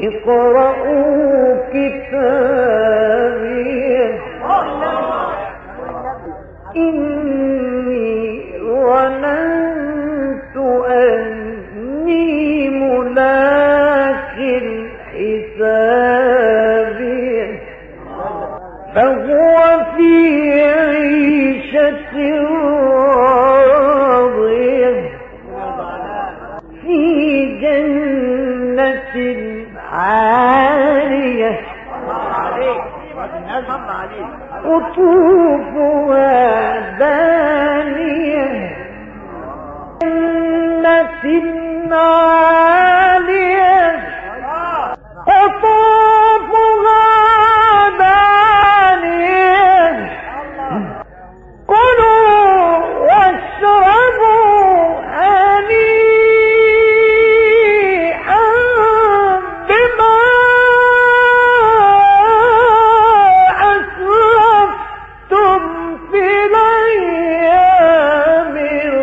اقرأوا كتابي إني ظننت أني ملاق حسابي فهو في عيشة راضية في جنة عالية قطوفها دانية جنة عالية قطوفها دانية كلوا واشربوا هنيئا بما أسلفتم في الأيام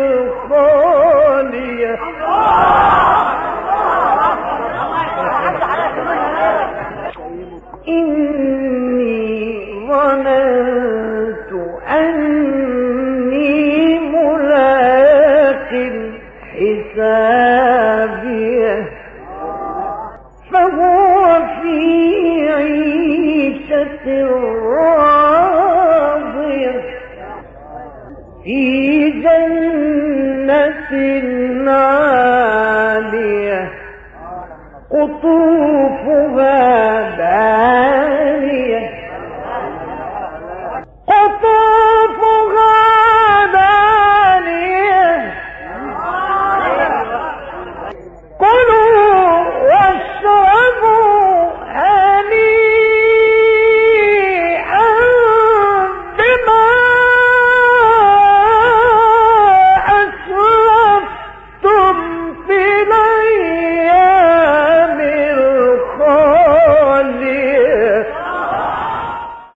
الخالية إني ظننت أني ملاق حسابي فهو في عيشة راضية في جنة عالية قطوفها دانية